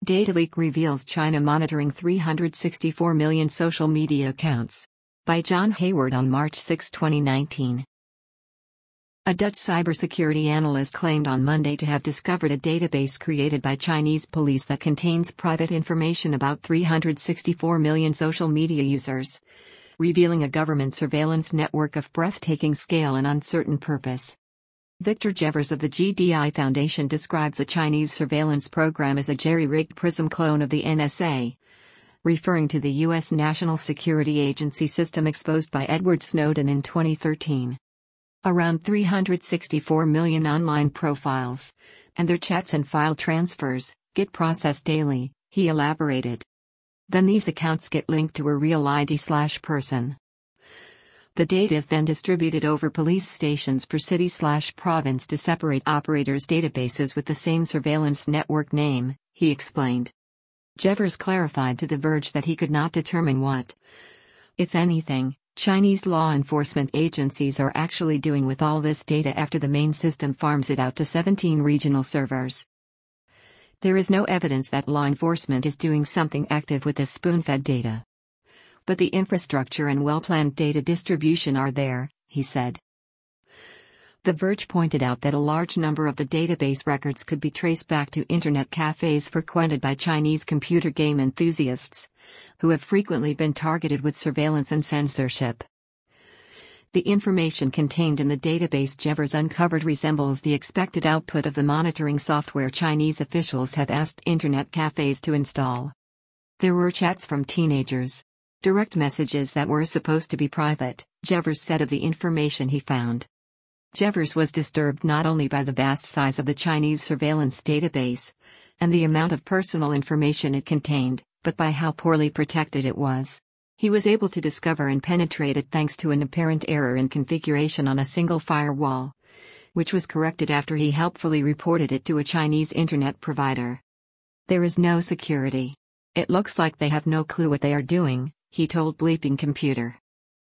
Data leak reveals China monitoring 364 million social media accounts. By John Hayward on March 6, 2019. A Dutch cybersecurity analyst claimed on Monday to have discovered a database created by Chinese police that contains private information about 364 million social media users, revealing a government surveillance network of breathtaking scale and uncertain purpose. Victor Jevers of the GDI Foundation describes the Chinese surveillance program as a jerry-rigged PRISM clone of the NSA, referring to the U.S. National Security Agency system exposed by Edward Snowden in 2013. Around 364 million online profiles, and their chats and file transfers, get processed daily, he elaborated. Then these accounts get linked to a real ID/person. The data is then distributed over police stations per city/province to separate operators' databases with the same surveillance network name, he explained. Jevers clarified to The Verge that he could not determine what, if anything, Chinese law enforcement agencies are actually doing with all this data after the main system farms it out to 17 regional servers. There is no evidence that law enforcement is doing something active with this spoon-fed data. But the infrastructure and well-planned data distribution are there, he said. The Verge pointed out that a large number of the database records could be traced back to internet cafes frequented by Chinese computer game enthusiasts, who have frequently been targeted with surveillance and censorship. The information contained in the database Jevers uncovered resembles the expected output of the monitoring software Chinese officials have asked internet cafes to install. There were chats from teenagers, direct messages that were supposed to be private, Jevers said of the information he found. Jevers was disturbed not only by the vast size of the Chinese surveillance database, and the amount of personal information it contained, but by how poorly protected it was. He was able to discover and penetrate it thanks to an apparent error in configuration on a single firewall, which was corrected after he helpfully reported it to a Chinese internet provider. There is no security. It looks like they have no clue what they are doing, he told Bleeping Computer.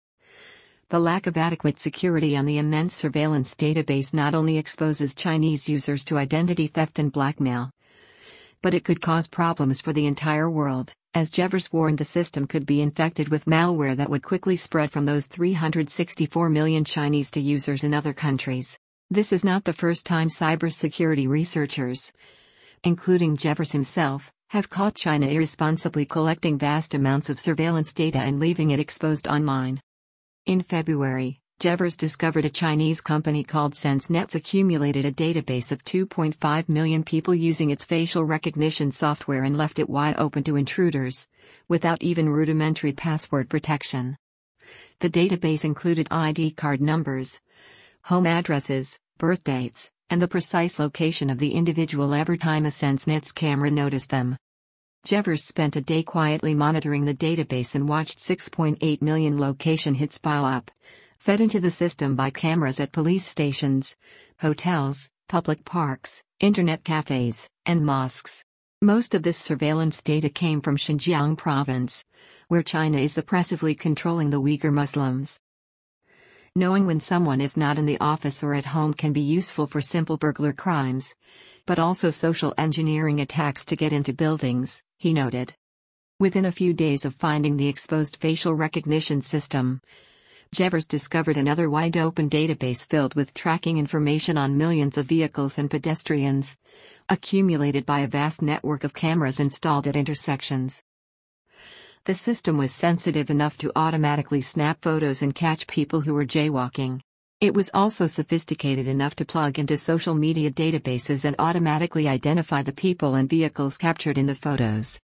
The lack of adequate security on the immense surveillance database not only exposes Chinese users to identity theft and blackmail, but it could cause problems for the entire world, as Jevers warned the system could be infected with malware that would quickly spread from those 364 million Chinese to users in other countries. This is not the first time cybersecurity researchers, including Jevers himself, have caught China irresponsibly collecting vast amounts of surveillance data and leaving it exposed online. In February, Jevers discovered a Chinese company called SenseNet's accumulated a database of 2.5 million people using its facial recognition software and left it wide open to intruders, without even rudimentary password protection. The database included ID card numbers, home addresses, birth dates, and the precise location of the individual every time a SenseNet's camera noticed them. Jevers spent a day quietly monitoring the database and watched 6.8 million location hits pile up, fed into the system by cameras at police stations, hotels, public parks, internet cafes, and mosques. Most of this surveillance data came from Xinjiang province, where China is oppressively controlling the Uyghur Muslims. Knowing when someone is not in the office or at home can be useful for simple burglar crimes, but also social engineering attacks to get into buildings, he noted. Within a few days of finding the exposed facial recognition system, Jevers discovered another wide-open database filled with tracking information on millions of vehicles and pedestrians, accumulated by a vast network of cameras installed at intersections. The system was sensitive enough to automatically snap photos and catch people who were jaywalking. It was also sophisticated enough to plug into social media databases and automatically identify the people and vehicles captured in the photos.